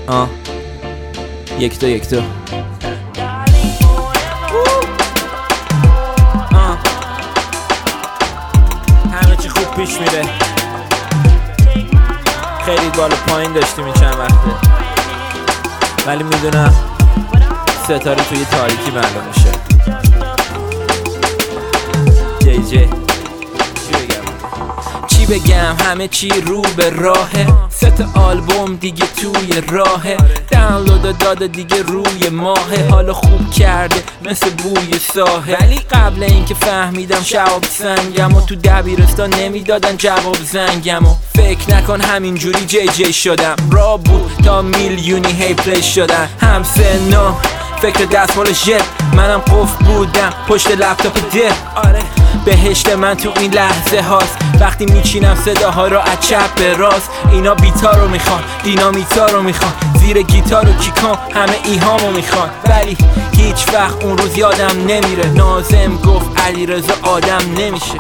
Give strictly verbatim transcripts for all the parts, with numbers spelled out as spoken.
آه یک دو یک دو آه همه چی خوب پیش میره. خیلی بالا پایین داشتیم این چند وقته، ولی میدونم ستاره توی تاریکی معلوم میشه. جی جی چی بگم، همه چی رو به راهه. ست آلبوم دیگه توی راهه، دانلود داده دیگه روی ماهه. حالا خوب کرده مثل بوی ساحل، ولی قبل اینکه فهمیدم شواب سنگم و تو دبیرستان نمیدادن جواب زنگم و فکر نکن همینجوری جی جی شدم. را بود تا میلیونی هی پلی شدن. هم سنم فکر دستمال ژت، منم قفل بودم پشت لپتاپ ده. آره بهشت من تو این لحظه هاست وقتی میچینم صداها رو از چپ به راست. اینا بیتا رو میخوان، دینامیتا رو میخوان، زیر گیتار و کیکان همه ایهامو میخوان، ولی هیچ وقت اون روز یادم نمیره. ناظم گفت علیرضا آدم نمیشه.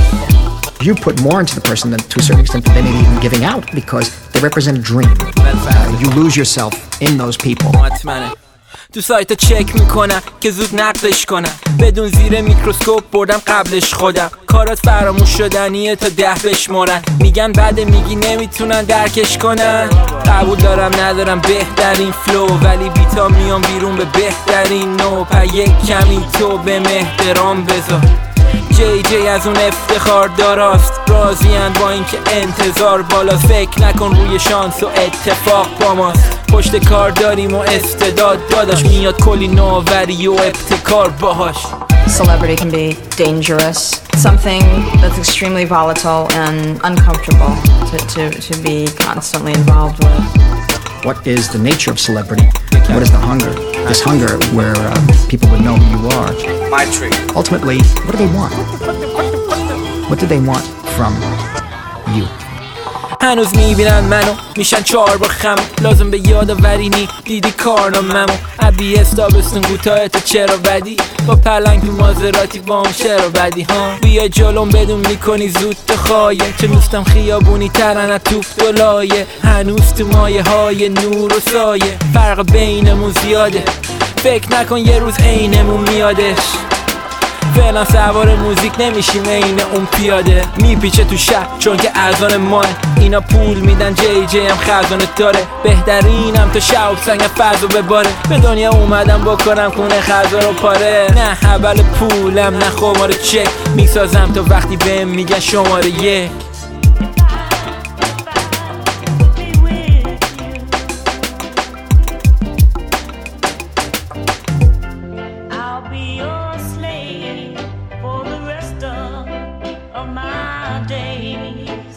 You put more into the person than to a certain extent than maybe even giving out, because they represent a dream. Uh, you lose yourself in those people. مطمئنه تو سایت چک میکنم که زود نقدش کنم، بدون زیر میکروسکوپ بردم قبلش خودم. کارات فراموش شدنیه تا ده بشمارن، میگن بده میگی نمیتونن درکش کنن. قبول دارم ندارم بهترین فلو، ولی بیتا میام بیرون به بهترین نو. پا یک کمی تو به احترام بذار. جی جی از اون افتخار داراست، راضین با اینکه انتظار بالا. فکر نکن روی شانس و اتفاق با ماست، پشت کار داریم و استعداد داداش. میاد کلی نوآوری و ابتکار باهاش. Celebrity can be dangerous, something that's extremely volatile and uncomfortable to, to, to be constantly involved with. What is the nature of celebrity? What is the hunger? This hunger where uh, people would know who you are. My tree. Ultimately, what do they want? What do they want from you? هنوز میبینن منو میشن چهار با خم، لازم به یادآوری نی دیدی کارنامه‌مو. ابی استابستون کوتاه تو چرا بدی، با پلنگ تو مازراتی با اون چرا بدی ها. بیا جلوم بدون میکنی زود تو خایه، چه دوستم خیابونی ترن از توپ و لایه. هنوز تو مایه های نور و سایه، فرق بینمون زیاده، فکر نکن یه روز عینمون میادش. فعلا سوار موزیک نمیشیم عین اون پیاده، میپیچه تو شهر چون که اذان ماه. اینا پول میدن جی جی هم خزانه داره، بهترینم تا شعب سنگ فضا بباره. به دنیا اومدم بکنم خونه خزا رو پاره، نه حبل پولم نه خمار چک، میسازم تا وقتی بهم میگن شماره یک. For the rest of, of my day.